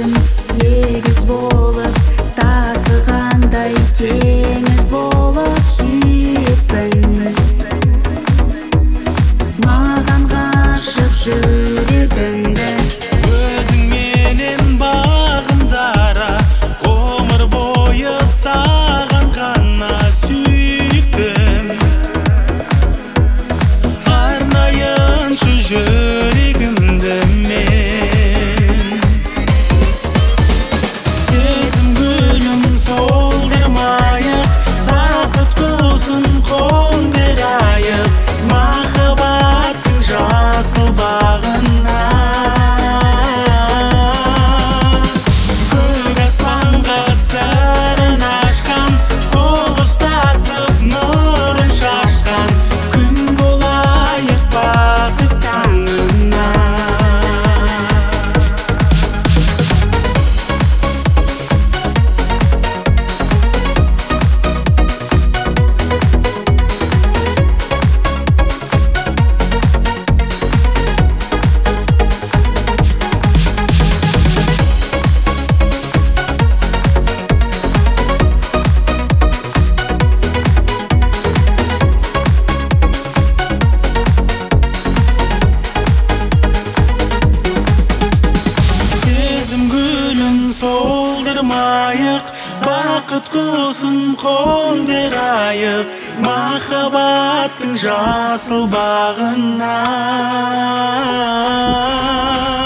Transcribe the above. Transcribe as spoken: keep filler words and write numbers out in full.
сезім егіз болып, тасығандай теңіз болып сүйіппін. Маған ғашық жүрегімді өзіңменен бағындара, ғұмыр бойы саған ғана сүйіппін. Арнайыншы жүрегімді мен, сезім гүлін солдырмайық, бақыт құсын қондырайық махаббаттың жасыл бағына. Көк аспанға сырын ашқан, қол ұстасып нұрын шашқан, күн болайық бақыт таңына. Сезім гүлін солдырмайық, бақыт құсын қондырайық махаббаттың жасыл бағына.